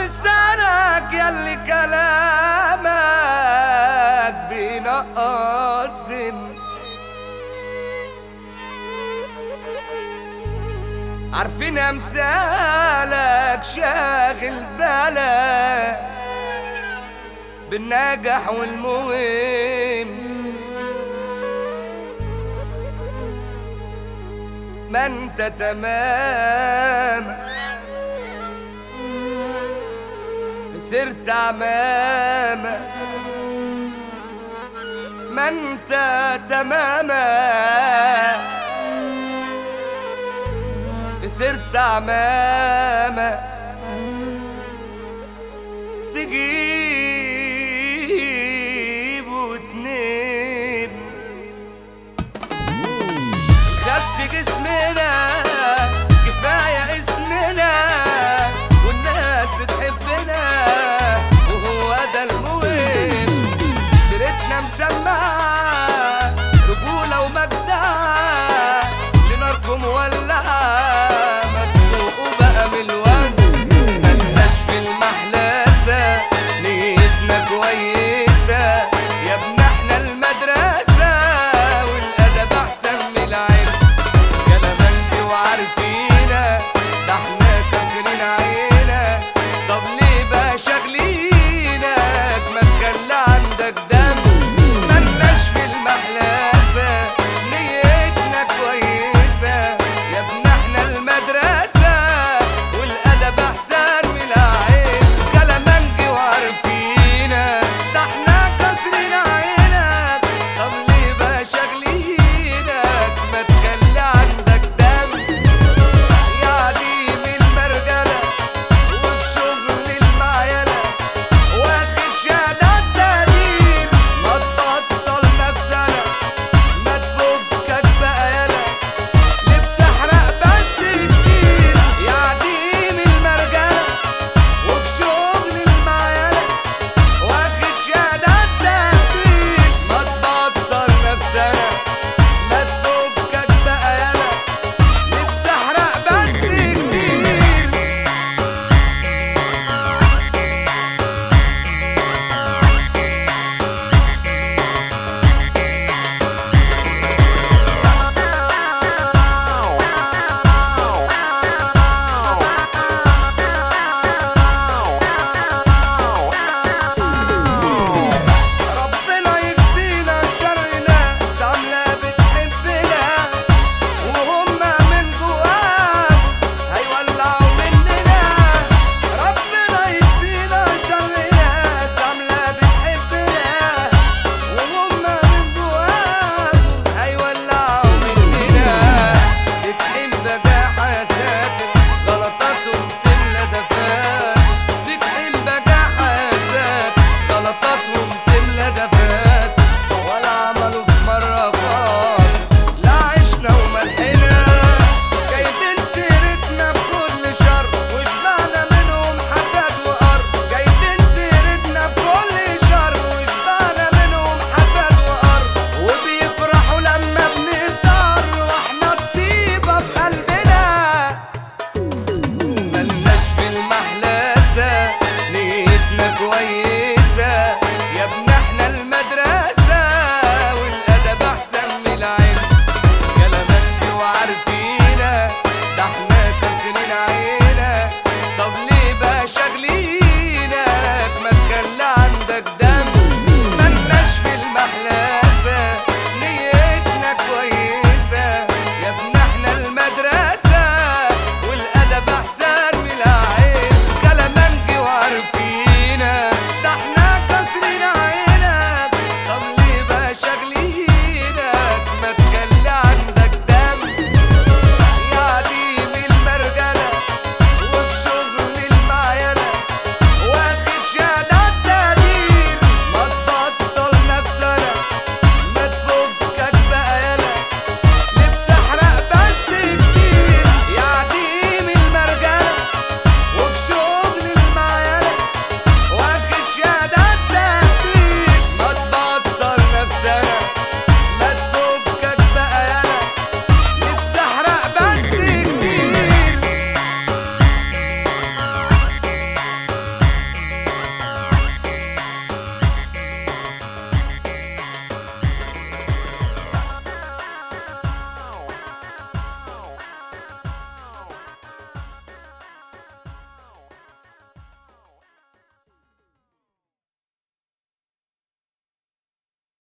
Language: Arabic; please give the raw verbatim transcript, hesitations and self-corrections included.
لسانك ياللي كلامك بينقص سن. عارفين امثالك شاغل بالك بالنجاح والمهم، ما انت تمام سرت عمامة، ما انت تماما سرت عمامة. تجيب وتنام خس جسمنا كفاية اسمنا والناس بتحبنا وهو ده المهم. سيرتنا مسمعة رجولة ومجدعة لناركم ولعة مسروق بقى من الوجه ملناش في المحلسة نيتنا كويسة يا ابن احنا المدرسة والأدب أحسن من العلم كلامنتي وعارفينا ده احنا كاسرين عينا. طب ليه بقى شاغلينك ما تخلي عندك ده